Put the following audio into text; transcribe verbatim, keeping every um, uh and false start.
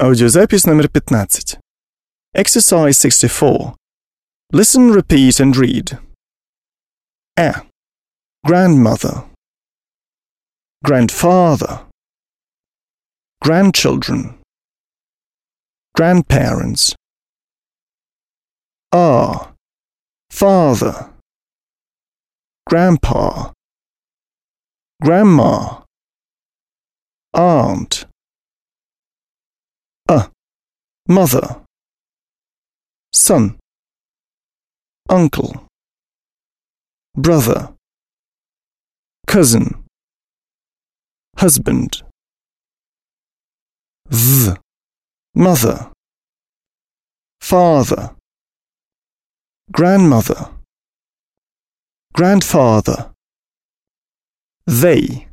Аудиозапись номер пятнадцать. Exercise sixty-four. Listen, repeat and read. A. Grandmother. Grandfather. Grandchildren. Grandparents. R. Father. Grandpa. Grandma. Aunt. A. Mother. Son. Uncle. Brother. Cousin. Husband. V. Mother. Father. Grandmother. Grandfather. They.